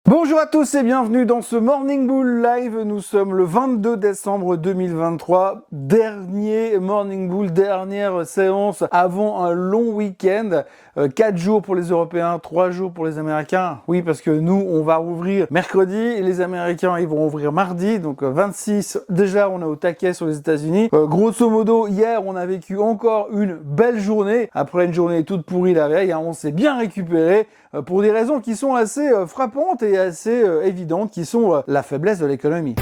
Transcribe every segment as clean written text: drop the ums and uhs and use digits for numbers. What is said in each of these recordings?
Bonjour à tous et bienvenue dans ce Morning Bull Live. Nous sommes le 22 décembre 2023. Dernier Morning Bull, dernière séance avant un long week-end. 4 jours pour les Européens, 3 jours pour les Américains. Oui, parce que nous, on va ouvrir mercredi et les Américains, ils vont ouvrir mardi. Donc 26, déjà, on est au taquet sur les États-Unis. Grosso modo, hier, on a vécu encore une belle journée. Après une journée toute pourrie la veille, on s'est bien récupéré pour des raisons qui sont assez frappantes et assez évidentes, qui sont la faiblesse de l'économie.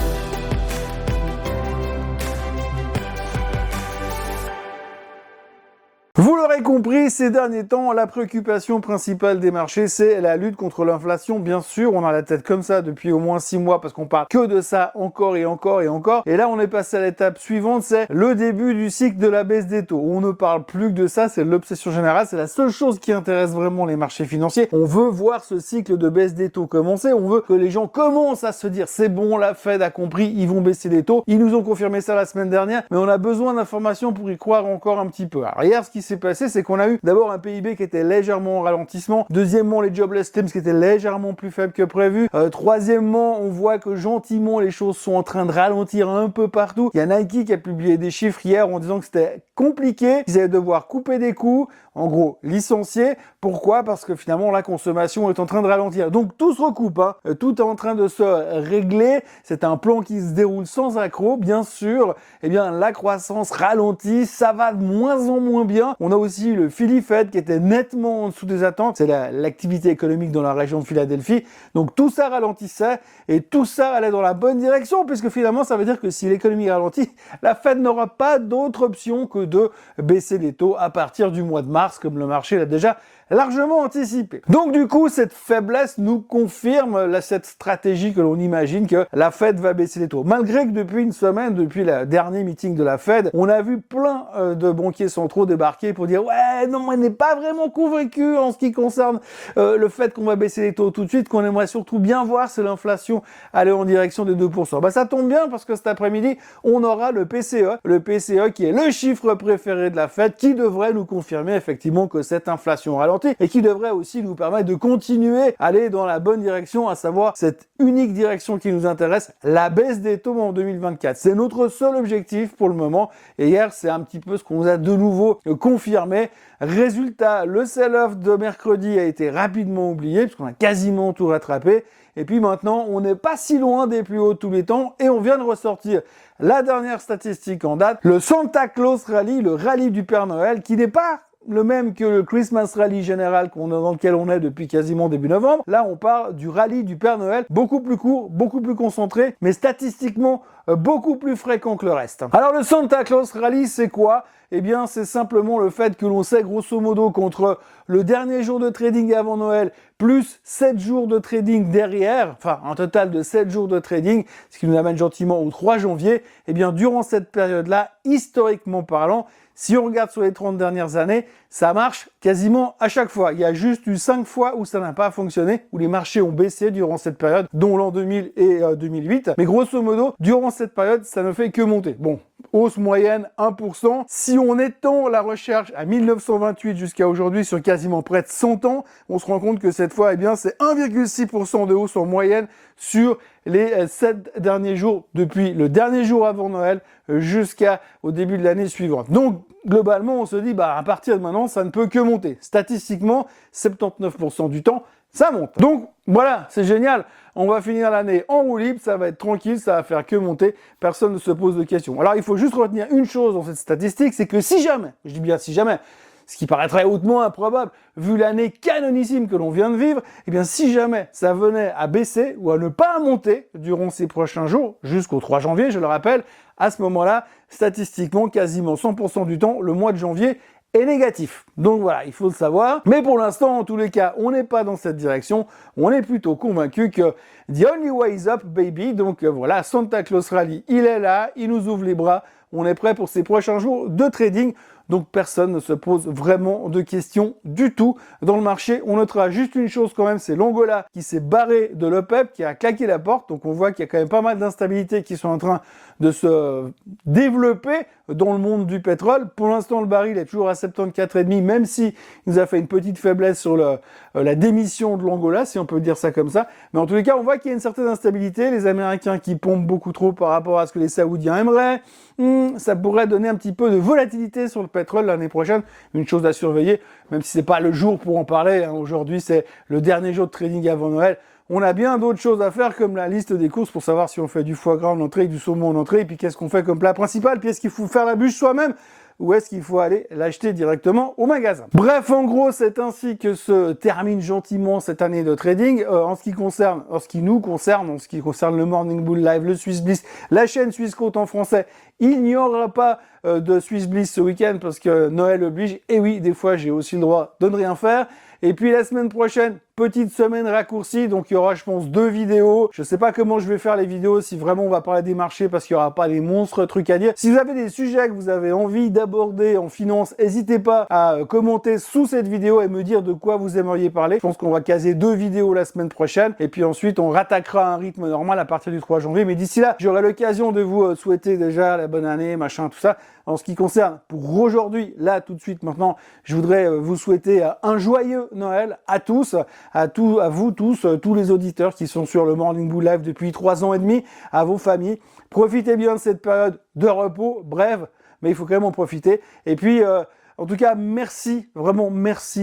Vous l'aurez compris, ces derniers temps, la préoccupation principale des marchés, c'est la lutte contre l'inflation. Bien sûr, on a la tête comme ça depuis au moins 6 mois parce qu'on parle que de ça encore et encore et encore. Et là, on est passé à l'étape suivante, c'est le début du cycle de la baisse des taux. On ne parle plus que de ça, c'est l'obsession générale, c'est la seule chose qui intéresse vraiment les marchés financiers. On veut voir ce cycle de baisse des taux commencer, on veut que les gens commencent à se dire c'est bon, la Fed a compris, ils vont baisser les taux. Ils nous ont confirmé ça la semaine dernière, mais on a besoin d'informations pour y croire encore un petit peu. Alors hier, ce qui s'est passé, c'est qu'on a eu d'abord un PIB qui était légèrement en ralentissement. Deuxièmement, les jobless claims qui étaient légèrement plus faibles que prévu. Troisièmement, on voit que gentiment les choses sont en train de ralentir un peu partout. Il y a Nike qui a publié des chiffres hier en disant que c'était compliqué, qu'ils allaient devoir couper des coûts, en gros licencier. Pourquoi? Parce que finalement la consommation est en train de ralentir. Donc tout se recoupe, tout est en train de se régler. C'est un plan qui se déroule sans accroc, bien sûr. Eh bien la croissance ralentit, ça va de moins en moins bien. On a aussi le Philly Fed qui était nettement en dessous des attentes. C'est l'activité économique dans la région de Philadelphie. Donc tout ça ralentissait et tout ça allait dans la bonne direction puisque finalement ça veut dire que si l'économie ralentit, la Fed n'aura pas d'autre option que de baisser les taux à partir du mois de mars comme le marché l'a déjà largement anticipé. Donc du coup, cette faiblesse nous confirme cette stratégie que l'on imagine que la Fed va baisser les taux. Malgré que depuis une semaine, depuis le dernier meeting de la Fed, on a vu plein de banquiers centraux débarquer pour dire « Ouais, non, on n'est pas vraiment convaincu en ce qui concerne le fait qu'on va baisser les taux tout de suite, qu'on aimerait surtout bien voir, c'est l'inflation aller en direction des 2%. » Bah ça tombe bien parce que cet après-midi, on aura le PCE qui est le chiffre préféré de la Fed, qui devrait nous confirmer effectivement que cette inflation ralentit et qui devrait aussi nous permettre de continuer à aller dans la bonne direction, à savoir cette unique direction qui nous intéresse, la baisse des taux en 2024. C'est notre seul objectif pour le moment. Et hier, c'est un petit peu ce qu'on nous a de nouveau confirmé. Résultat, le sell-off de mercredi a été rapidement oublié puisqu'on a quasiment tout rattrapé. Et puis maintenant, on n'est pas si loin des plus hauts de tous les temps et on vient de ressortir la dernière statistique en date, le Santa Claus Rally, le rallye du Père Noël, qui n'est pas le même que le Christmas Rally général dans lequel on est depuis quasiment début novembre. Là, on parle du rallye du Père Noël, beaucoup plus court, beaucoup plus concentré, mais statistiquement beaucoup plus fréquent que le reste. Alors le Santa Claus Rally, c'est quoi? Eh bien, c'est simplement le fait que l'on sait grosso modo qu'entre le dernier jour de trading avant Noël plus 7 jours de trading derrière, enfin un total de 7 jours de trading, ce qui nous amène gentiment au 3 janvier, eh bien durant cette période-là, historiquement parlant, si on regarde sur les 30 dernières années, ça marche quasiment à chaque fois. Il y a juste eu 5 fois où ça n'a pas fonctionné, où les marchés ont baissé durant cette période, dont l'an 2000 et 2008. Mais grosso modo, durant cette période, ça ne fait que monter. Bon, hausse moyenne 1%. Si on étend la recherche à 1928 jusqu'à aujourd'hui sur quasiment près de 100 ans, on se rend compte que cette fois, eh bien, c'est 1,6% de hausse en moyenne sur les 7 derniers jours, depuis le dernier jour avant Noël jusqu'au début de l'année suivante. Donc, globalement, on se dit, à partir de maintenant, ça ne peut que monter. Statistiquement, 79% du temps, ça monte. Donc, voilà, c'est génial. On va finir l'année en roue libre, ça va être tranquille, ça va faire que monter. Personne ne se pose de questions. Alors, il faut juste retenir une chose dans cette statistique, c'est que si jamais, je dis bien si jamais, ce qui paraîtrait hautement improbable, vu l'année canonissime que l'on vient de vivre, eh bien si jamais ça venait à baisser ou à ne pas monter durant ces prochains jours, jusqu'au 3 janvier, je le rappelle, à ce moment-là, statistiquement, quasiment 100% du temps, le mois de janvier est négatif. Donc voilà, il faut le savoir. Mais pour l'instant, en tous les cas, on n'est pas dans cette direction. On est plutôt convaincu que the only way is up, baby. Donc voilà, Santa Claus Rally, il est là, il nous ouvre les bras. On est prêt pour ces prochains jours de trading. donc personne ne se pose vraiment de questions du tout dans le marché. On notera juste une chose quand même, c'est l'Angola qui s'est barré de l'OPEP, qui a claqué la porte, donc on voit qu'il y a quand même pas mal d'instabilités qui sont en train de se développer dans le monde du pétrole. Pour l'instant, le baril est toujours à 74,5, même si il nous a fait une petite faiblesse sur la démission de l'Angola, si on peut dire ça comme ça. Mais en tous les cas, on voit qu'il y a une certaine instabilité. Les Américains qui pompent beaucoup trop par rapport à ce que les Saoudiens aimeraient. Ça pourrait donner un petit peu de volatilité sur le pétrole l'année prochaine. Une chose à surveiller, même si c'est pas le jour pour en parler. Aujourd'hui, c'est le dernier jour de trading avant Noël. On a bien d'autres choses à faire, comme la liste des courses pour savoir si on fait du foie gras en entrée, du saumon en entrée, et puis qu'est-ce qu'on fait comme plat principal, puis est-ce qu'il faut faire la bûche soi-même, ou est-ce qu'il faut aller l'acheter directement au magasin. Bref, en gros, c'est ainsi que se termine gentiment cette année de trading. En ce qui nous concerne, en ce qui concerne le Morning Bull Live, le Swiss Bliss, la chaîne Swiss Quote en français, il n'y aura pas de Swiss Bliss ce week-end parce que Noël oblige. Et oui, des fois, j'ai aussi le droit de ne rien faire. Et puis la semaine prochaine, petite semaine raccourcie, donc il y aura, je pense, 2 vidéos. Je sais pas comment je vais faire les vidéos, si vraiment on va parler des marchés, parce qu'il y aura pas des monstres trucs à dire. Si vous avez des sujets que vous avez envie d'aborder en finance, n'hésitez pas à commenter sous cette vidéo et me dire de quoi vous aimeriez parler. Je pense qu'on va caser 2 vidéos la semaine prochaine, et puis ensuite on rattaquera un rythme normal à partir du 3 janvier. Mais d'ici là, j'aurai l'occasion de vous souhaiter déjà la bonne année, machin, tout ça. En ce qui concerne pour aujourd'hui, là, tout de suite, maintenant, je voudrais vous souhaiter un joyeux Noël à tous, à vous tous, tous les auditeurs qui sont sur le Morning Bull Live depuis 3 ans et demi, à vos familles. Profitez bien de cette période de repos, brève, mais il faut quand même en profiter. Et puis, en tout cas, merci, vraiment merci.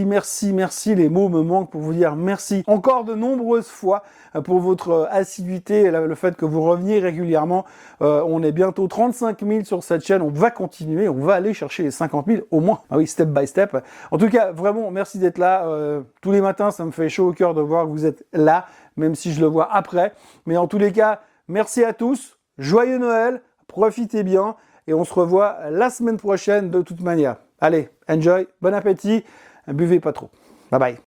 Les mots me manquent pour vous dire merci encore de nombreuses fois pour votre assiduité et le fait que vous reveniez régulièrement. On est bientôt 35 000 sur cette chaîne. On va continuer, on va aller chercher les 50 000 au moins. Ah oui, step by step. En tout cas, vraiment, merci d'être là. Tous les matins, ça me fait chaud au cœur de voir que vous êtes là, même si je le vois après. Mais en tous les cas, merci à tous. Joyeux Noël, profitez bien et on se revoit la semaine prochaine de toute manière. Allez, enjoy, bon appétit, buvez pas trop. Bye bye.